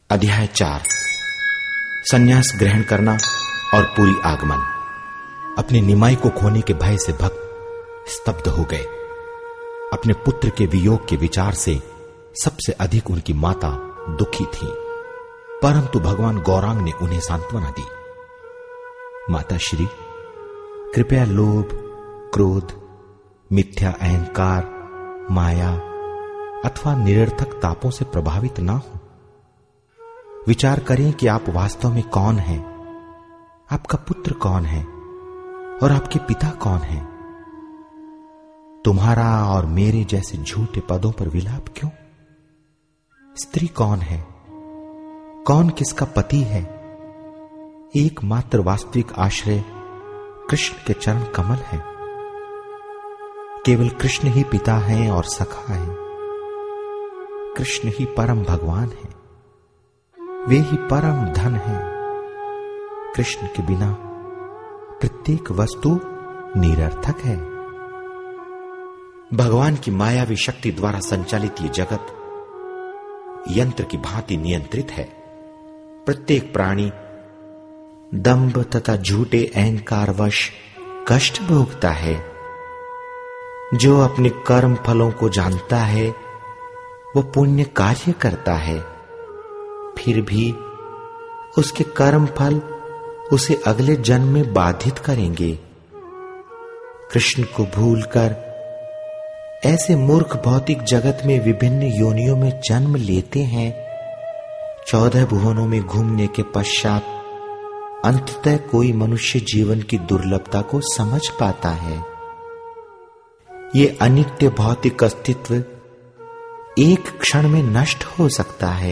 अध्याय 4। संन्यास ग्रहण करना और पूरी आगमन। अपने निमाई को खोने के भय से भक्त स्तब्ध हो गए। अपने पुत्र के वियोग के विचार से सबसे अधिक उनकी माता दुखी थी, परंतु भगवान गौरांग ने उन्हें सांत्वना दी। माता श्री, कृपया लोभ, क्रोध, मिथ्या अहंकार, माया अथवा निरर्थक तापों से प्रभावित ना हो। विचार करें कि आप वास्तव में कौन हैं, आपका पुत्र कौन है और आपके पिता कौन है। तुम्हारा और मेरे जैसे झूठे पदों पर विलाप क्यों? स्त्री कौन है, कौन किसका पति है? एकमात्र वास्तविक आश्रय कृष्ण के चरण कमल है। केवल कृष्ण ही पिता हैं और सखा है। कृष्ण ही परम भगवान है, वे ही परम धन है। कृष्ण के बिना प्रत्येक वस्तु निरर्थक है। भगवान की मायावी शक्ति द्वारा संचालित ये जगत यंत्र की भांति नियंत्रित है। प्रत्येक प्राणी दंभ तथा झूठे अहंकारवश कष्ट भोगता है। जो अपने कर्म फलों को जानता है वो पुण्य कार्य करता है, फिर भी उसके कर्म फल उसे अगले जन्म में बाधित करेंगे। कृष्ण को भूलकर ऐसे मूर्ख भौतिक जगत में विभिन्न योनियों में जन्म लेते हैं। 14 भुवनों में घूमने के पश्चात अंततः कोई मनुष्य जीवन की दुर्लभता को समझ पाता है। ये अनित्य भौतिक अस्तित्व एक क्षण में नष्ट हो सकता है।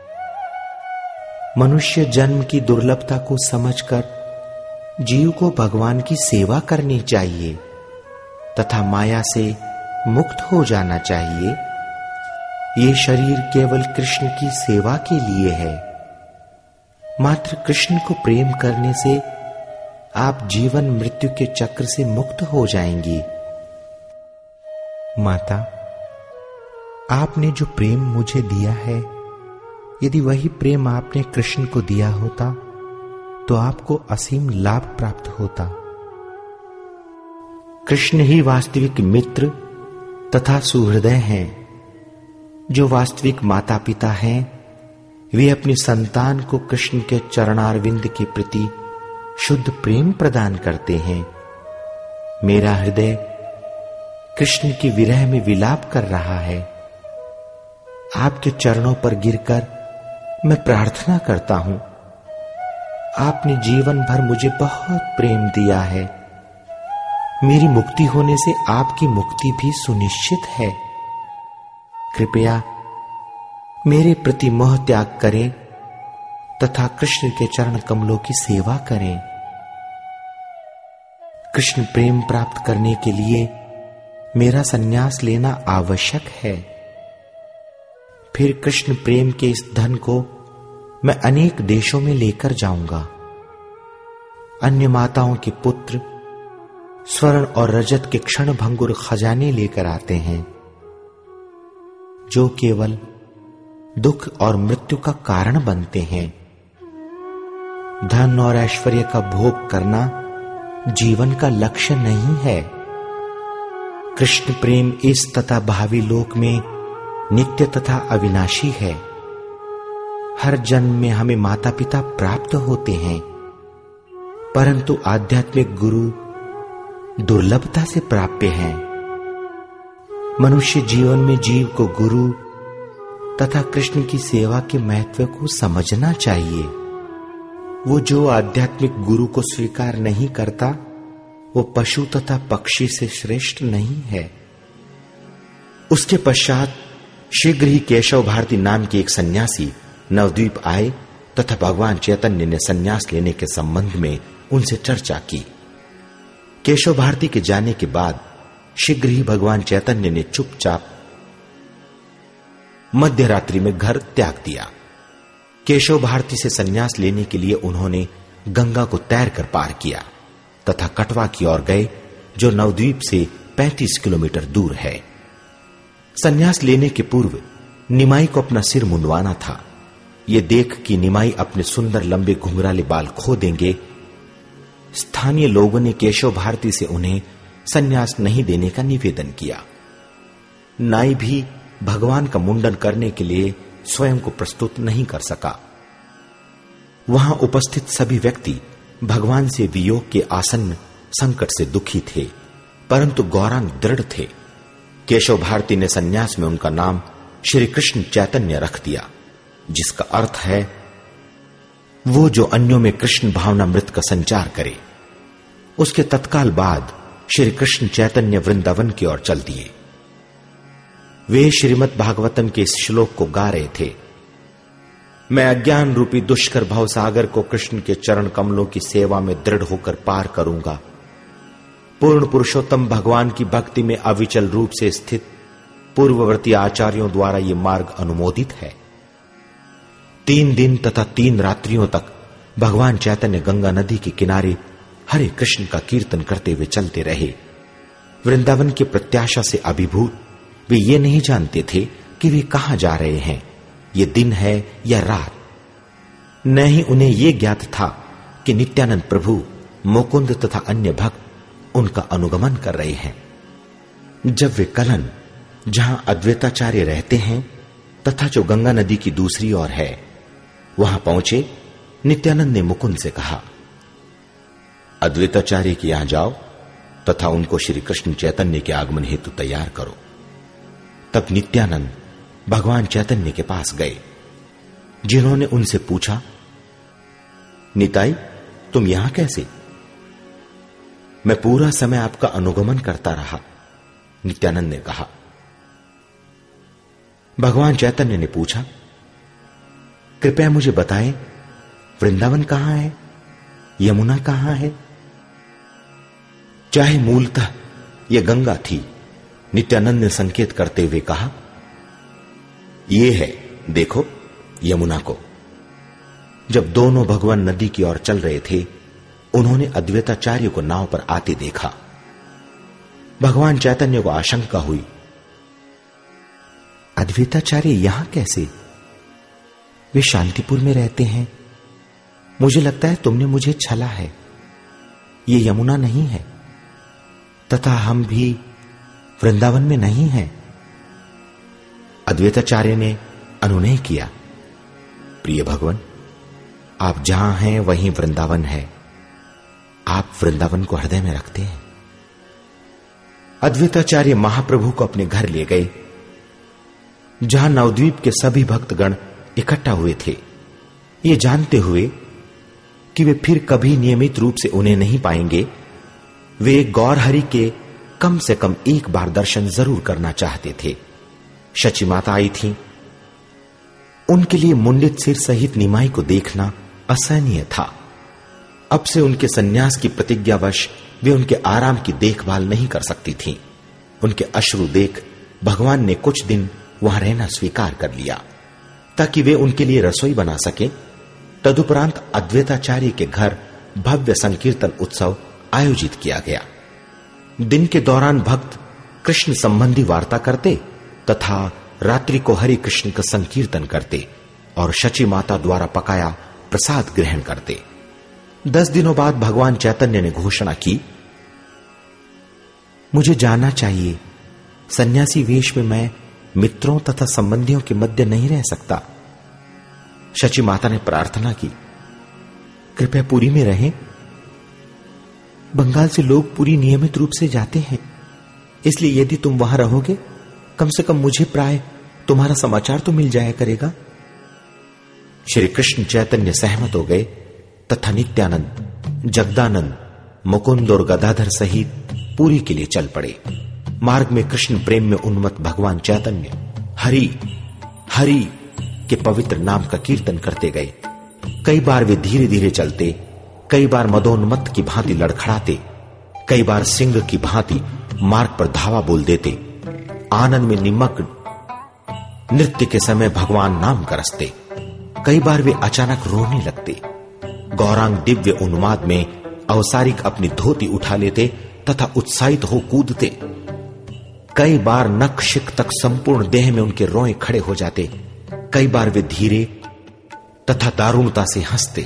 मनुष्य जन्म की दुर्लभता को समझकर जीव को भगवान की सेवा करनी चाहिए तथा माया से मुक्त हो जाना चाहिए। ये शरीर केवल कृष्ण की सेवा के लिए है। मात्र कृष्ण को प्रेम करने से आप जीवन मृत्यु के चक्र से मुक्त हो जाएंगी। माता, आपने जो प्रेम मुझे दिया है, यदि वही प्रेम आपने कृष्ण को दिया होता तो आपको असीम लाभ प्राप्त होता। कृष्ण ही वास्तविक मित्र तथा सुहृदय हैं। जो वास्तविक माता पिता हैं, वे अपनी संतान को कृष्ण के चरणारविंद के प्रति शुद्ध प्रेम प्रदान करते हैं। मेरा हृदय कृष्ण की विरह में विलाप कर रहा है। आपके चरणों पर गिरकर मैं प्रार्थना करता हूं। आपने जीवन भर मुझे बहुत प्रेम दिया है। मेरी मुक्ति होने से आपकी मुक्ति भी सुनिश्चित है। कृपया मेरे प्रति मोह त्याग करें तथा कृष्ण के चरण कमलों की सेवा करें। कृष्ण प्रेम प्राप्त करने के लिए मेरा संन्यास लेना आवश्यक है। फिर कृष्ण प्रेम के इस धन को मैं अनेक देशों में लेकर जाऊंगा। अन्य माताओं के पुत्र स्वर्ण और रजत के क्षण भंगुर खजाने लेकर आते हैं, जो केवल दुख और मृत्यु का कारण बनते हैं। धन और ऐश्वर्य का भोग करना जीवन का लक्ष्य नहीं है। कृष्ण प्रेम इस तथा भावी लोक में नित्य तथा अविनाशी है। हर जन्म में हमें माता पिता प्राप्त होते हैं, परंतु आध्यात्मिक गुरु दुर्लभता से प्राप्य हैं। मनुष्य जीवन में जीव को गुरु तथा कृष्ण की सेवा के महत्व को समझना चाहिए। वो जो आध्यात्मिक गुरु को स्वीकार नहीं करता, वो पशु तथा पक्षी से श्रेष्ठ नहीं है। उसके पश्चात शीघ्र ही केशव भारती नाम के एक सन्यासी नवद्वीप आए तथा भगवान चैतन्य ने सन्यास लेने के संबंध में उनसे चर्चा की। केशव भारती के जाने के बाद शीघ्र ही भगवान चैतन्य ने चुपचाप मध्य रात्रि में घर त्याग दिया। केशव भारती से सन्यास लेने के लिए उन्होंने गंगा को तैर कर पार किया तथा कटवा की ओर गए, जो नवद्वीप से 35 किलोमीटर दूर है। सन्यास लेने के पूर्व निमाई को अपना सिर मुंडवाना था। ये देख कि निमाई अपने सुंदर लंबे घुंघराले बाल खो देंगे, स्थानीय लोगों ने केशव भारती से उन्हें संन्यास नहीं देने का निवेदन किया। नाई भी भगवान का मुंडन करने के लिए स्वयं को प्रस्तुत नहीं कर सका। वहां उपस्थित सभी व्यक्ति भगवान से वियोग के आसन्न संकट से दुखी थे, परंतु गौरांग दृढ़ थे। केशव भारती ने संन्यास में उनका नाम श्री कृष्ण चैतन्य रख दिया, जिसका अर्थ है वो जो अन्यों में कृष्ण भावनामृत का संचार करे। उसके तत्काल बाद श्री कृष्ण चैतन्य वृंदावन की ओर चल दिए। वे श्रीमद् भागवतम के इस श्लोक को गा रहे थे, मैं अज्ञान रूपी दुष्कर भव सागर को कृष्ण के चरण कमलों की सेवा में दृढ़ होकर पार करूंगा। पूर्ण पुरुषोत्तम भगवान की भक्ति में अविचल रूप से स्थित पूर्ववर्ती आचार्यों द्वारा यह मार्ग अनुमोदित है। 3 दिन तथा 3 रात्रियों तक भगवान चैतन्य गंगा नदी के किनारे हरे कृष्ण का कीर्तन करते हुए चलते रहे। वृंदावन की प्रत्याशा से अभिभूत वे ये नहीं जानते थे कि वे कहां जा रहे हैं, ये दिन है या रात। न ही उन्हें यह ज्ञात था कि नित्यानंद प्रभु, मुकुंद तथा अन्य भक्त उनका अनुगमन कर रहे हैं। जब वे कलन, जहां अद्वैताचार्य रहते हैं तथा जो गंगा नदी की दूसरी ओर है, वहां पहुंचे, नित्यानंद ने मुकुंद से कहा, अद्वैताचार्य के यहां जाओ तथा उनको श्री कृष्ण चैतन्य के आगमन हेतु तैयार करो। तब नित्यानंद भगवान चैतन्य के पास गए, जिन्होंने उनसे पूछा, निताई तुम यहां कैसे? मैं पूरा समय आपका अनुगमन करता रहा, नित्यानंद ने कहा। भगवान चैतन्य ने पूछा, कृपया मुझे बताएं, वृंदावन कहां है, यमुना कहां है? चाहे मूलतः यह गंगा थी, नित्यानंद ने संकेत करते हुए कहा, यह है, देखो यमुना को। जब दोनों भगवान नदी की ओर चल रहे थे, उन्होंने अद्वैताचार्य को नाव पर आते देखा। भगवान चैतन्य को आशंका हुई, अद्वैताचार्य यहां कैसे? वे शांतिपुर में रहते हैं। मुझे लगता है तुमने मुझे छला है। ये यमुना नहीं है तथा हम भी वृंदावन में नहीं हैं। अद्वैताचार्य ने अनुनय किया, प्रिय भगवान, आप जहां हैं वहीं वृंदावन है। आप वृंदावन को हृदय में रखते हैं। अद्वैताचार्य महाप्रभु को अपने घर ले गए, जहां नवद्वीप के सभी भक्तगण इकट्ठा हुए थे। ये जानते हुए कि वे फिर कभी नियमित रूप से उन्हें नहीं पाएंगे, वे गौरहरि के कम से कम एक बार दर्शन जरूर करना चाहते थे। शची माता आई थीं। उनके लिए मुंडित सिर सहित निमाई को देखना असहनीय था। अब से उनके सन्यास की प्रतिज्ञावश वे उनके आराम की देखभाल नहीं कर सकती थीं। उनके अश्रु देख भगवान ने कुछ दिन वहां रहना स्वीकार कर लिया, ताकि वे उनके लिए रसोई बना सके। तदुपरांत अद्वैताचार्य के घर भव्य संकीर्तन उत्सव आयोजित किया गया। दिन के दौरान भक्त कृष्ण संबंधी वार्ता करते तथा रात्रि को हरि कृष्ण का संकीर्तन करते और शची माता द्वारा पकाया प्रसाद ग्रहण करते। 10 दिनों बाद भगवान चैतन्य ने घोषणा की, मुझे जाना चाहिए। सन्यासी वेश में मैं मित्रों तथा संबंधियों के मध्य नहीं रह सकता। शची माता ने प्रार्थना की, कृपया पुरी में रहें। बंगाल से लोग पुरी नियमित रूप से जाते हैं, इसलिए यदि तुम वहां रहोगे, कम से कम मुझे प्राय तुम्हारा समाचार तो मिल जाया करेगा। श्री कृष्ण चैतन्य सहमत हो गए तथा नित्यानंद, जगदानंद, मुकुंद और गदाधर सहित पुरी के लिए चल पड़े। मार्ग में कृष्ण प्रेम में उन्मत्त भगवान चैतन्य हरि हरि के पवित्र नाम का कीर्तन करते गए। कई बार वे धीरे धीरे चलते, कई बार मदोन्मत्त की भांति लड़खड़ाते, कई बार सिंह की भांति मार्ग पर धावा बोल देते। आनंद में निमग्न नृत्य के समय भगवान नाम करसते। कई बार वे अचानक रोने लगते। गौरांग दिव्य उन्माद में अवसारिक अपनी धोती उठा लेते तथा उत्साहित हो कूदते। कई बार नख शिख तक संपूर्ण देह में उनके रोए खड़े हो जाते। कई बार वे धीरे तथा दारुणता से हंसते।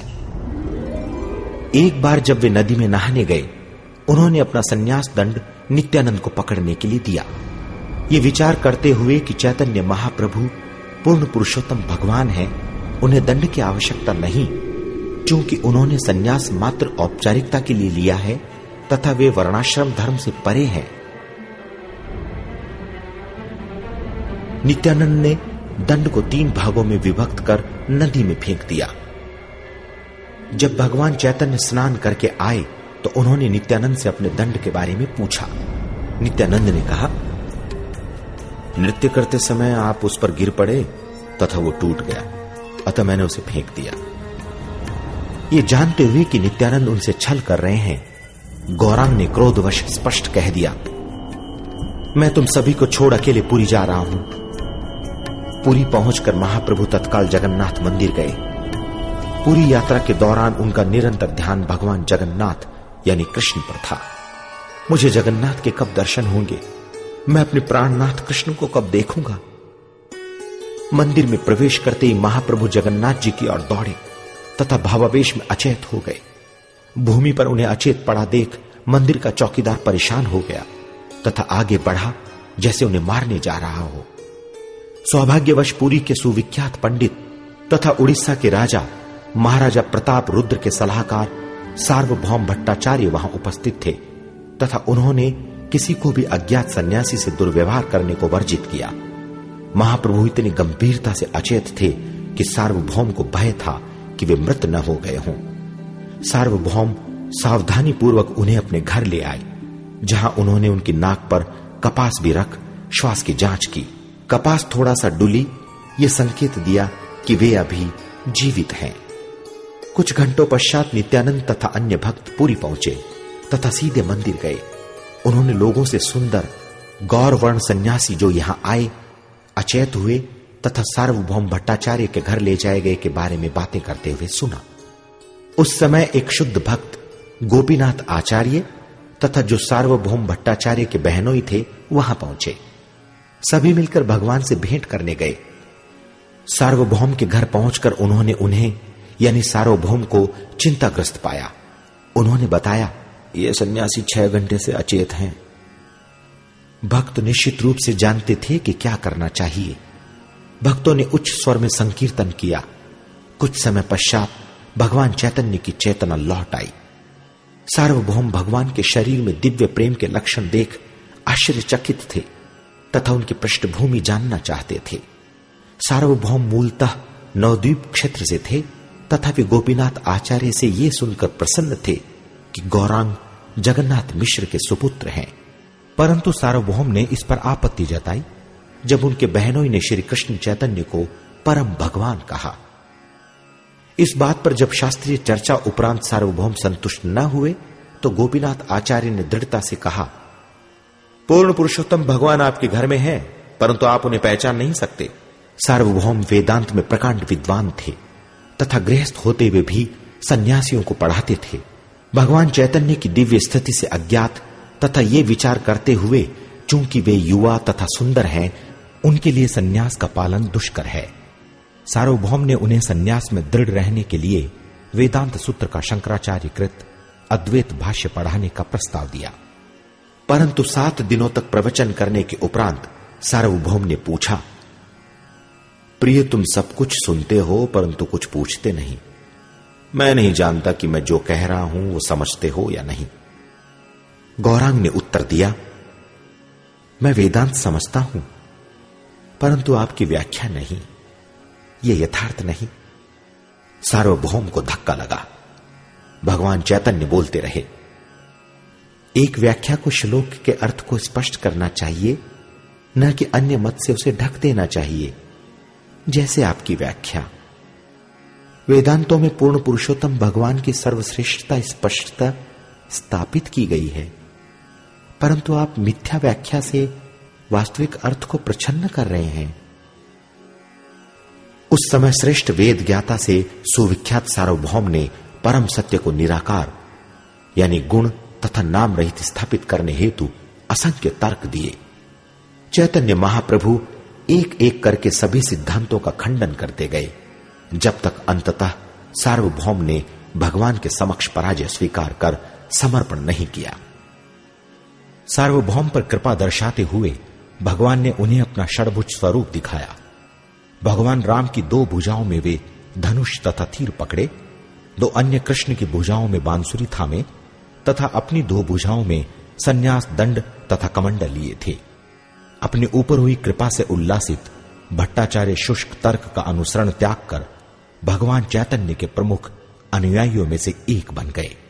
एक बार जब वे नदी में नहाने गए, उन्होंने अपना संन्यास दंड नित्यानंद को पकड़ने के लिए दिया, ये विचार करते हुए कि चैतन्य महाप्रभु पूर्ण पुरुषोत्तम भगवान हैं, उन्हें दंड की आवश्यकता नहीं, क्योंकि उन्होंने संन्यास मात्र औपचारिकता के लिए लिया है तथा वे वर्णाश्रम धर्म से परे हैं। नित्यानंद ने दंड को 3 भागों में विभक्त कर नदी में फेंक दिया। जब भगवान चैतन्य स्नान करके आए तो उन्होंने नित्यानंद से अपने दंड के बारे में पूछा। नित्यानंद ने कहा, नृत्य करते समय आप उस पर गिर पड़े तथा वो टूट गया, अतः मैंने उसे फेंक दिया। ये जानते हुए कि नित्यानंद उनसे छल कर रहे हैं, गौरांग ने क्रोधवश स्पष्ट कह दिया, मैं तुम सभी को छोड़ अकेले पुरी जा रहा हूं। पुरी पहुंचकर महाप्रभु तत्काल जगन्नाथ मंदिर गए। पूरी यात्रा के दौरान उनका निरंतर ध्यान भगवान जगन्नाथ यानी कृष्ण पर था। मुझे जगन्नाथ के कब दर्शन होंगे, मैं अपने प्राणनाथ कृष्ण को कब देखूंगा। मंदिर में प्रवेश करते ही महाप्रभु जगन्नाथ जी की ओर दौड़े तथा भावावेश में अचेत हो गए। भूमि पर उन्हें अचेत पड़ा देख मंदिर का चौकीदार परेशान हो गया तथा आगे बढ़ा जैसे उन्हें मारने जा रहा हो। सौभाग्यवश पुरी के सुविख्यात पंडित तथा उड़ीसा के राजा महाराजा प्रताप रुद्र के सलाहकार सार्वभौम भट्टाचार्य वहां उपस्थित थे तथा उन्होंने किसी को भी अज्ञात सन्यासी से दुर्व्यवहार करने को वर्जित किया। महाप्रभु इतनी गंभीरता से अचेत थे कि सार्वभौम को भय था कि वे मृत न हो गए हों। सार्वभौम सावधानी पूर्वक उन्हें अपने घर ले आए, जहां उन्होंने उनकी नाक पर कपास भी रख श्वास की जांच की। कपास थोड़ा सा डुली, ये संकेत दिया कि वे अभी जीवित हैं। कुछ घंटों पश्चात नित्यानंद तथा अन्य भक्त पुरी पहुंचे तथा सीधे मंदिर गए। उन्होंने लोगों से सुंदर गौरवर्ण सन्यासी जो यहां आए अचेत हुए तथा सार्वभौम भट्टाचार्य के घर ले जाए गए के बारे में बातें करते हुए सुना। उस समय एक शुद्ध भक्त गोपीनाथ आचार्य तथा जो सार्वभौम भट्टाचार्य के बहनोई थे वहां पहुंचे। सभी मिलकर भगवान से भेंट करने गए। सार्वभौम के घर पहुंचकर उन्होंने उन्हें यानी सार्वभौम को चिंताग्रस्त पाया। उन्होंने बताया, ये सन्यासी 6 घंटे से अचेत हैं। भक्त निश्चित रूप से जानते थे कि क्या करना चाहिए। भक्तों ने उच्च स्वर में संकीर्तन किया। कुछ समय पश्चात भगवान चैतन्य की चेतना लौट आई। सार्वभौम भगवान के शरीर में दिव्य प्रेम के लक्षण देख आश्चर्यचकित थे तथा उनकी पृष्ठभूमि जानना चाहते थे। सार्वभौम मूलतः नवद्वीप क्षेत्र से थे तथा वे गोपीनाथ आचार्य से ये सुनकर प्रसन्न थे कि गौरांग जगन्नाथ मिश्र के सुपुत्र हैं। परंतु सार्वभौम ने इस पर आपत्ति जताई जब उनके बहनों ने श्री कृष्ण चैतन्य को परम भगवान कहा। इस बात पर जब शास्त्रीय चर्चा उपरांत सार्वभौम संतुष्ट न हुए तो गोपीनाथ आचार्य ने दृढ़ता से कहा, पूर्ण पुरुषोत्तम भगवान आपके घर में हैं, परंतु आप उन्हें पहचान नहीं सकते। सार्वभौम वेदांत में प्रकांड विद्वान थे तथा गृहस्थ होते हुए भी सन्यासियों को पढ़ाते थे। भगवान चैतन्य की दिव्य स्थिति से अज्ञात तथा ये विचार करते हुए चूंकि वे युवा तथा सुंदर हैं, उनके लिए सन्यास का पालन दुष्कर है। सार्वभौम ने उन्हें सन्यास में दृढ़ रहने के लिए वेदांत सूत्र का शंकराचार्य कृत अद्वैत भाष्य पढ़ाने का प्रस्ताव दिया। परंतु 7 दिनों तक प्रवचन करने के उपरांत सार्वभौम ने पूछा, प्रिय, तुम सब कुछ सुनते हो परंतु कुछ पूछते नहीं। मैं नहीं जानता कि मैं जो कह रहा हूं वो समझते हो या नहीं। गौरांग ने उत्तर दिया, मैं वेदांत समझता हूं परंतु आपकी व्याख्या नहीं, ये यथार्थ नहीं। सार्वभौम को धक्का लगा। भगवान चैतन्य बोलते रहे, एक व्याख्या को श्लोक के अर्थ को स्पष्ट करना चाहिए, न कि अन्य मत से उसे ढक देना चाहिए। जैसे आपकी व्याख्या, वेदांतों में पूर्ण पुरुषोत्तम भगवान की सर्वश्रेष्ठता स्पष्टता स्थापित की गई है, परंतु आप मिथ्या व्याख्या से वास्तविक अर्थ को प्रच्छन्न कर रहे हैं। उस समय श्रेष्ठ वेद ज्ञाता से सुविख्यात सार्वभौम ने परम सत्य को निराकार यानी गुण तथा नाम रहित स्थापित करने हेतु असंख्य तर्क दिए। चैतन्य महाप्रभु एक एक करके सभी सिद्धांतों का खंडन करते गए जब तक अंततः सार्वभौम ने भगवान के समक्ष पराजय स्वीकार कर समर्पण नहीं किया। सार्वभौम पर कृपा दर्शाते हुए भगवान ने उन्हें अपना षड्भुज स्वरूप दिखाया। भगवान राम की 2 भुजाओं में वे धनुष तथा तीर पकड़े, 2 अन्य कृष्ण की भुजाओं में बांसुरी थामे तथा अपनी 2 भुजाओं में संन्यास दंड तथा कमंडल लिए थे। अपने ऊपर हुई कृपा से उल्लासित भट्टाचार्य शुष्क तर्क का अनुसरण त्याग कर भगवान चैतन्य के प्रमुख अनुयायियों में से एक बन गए।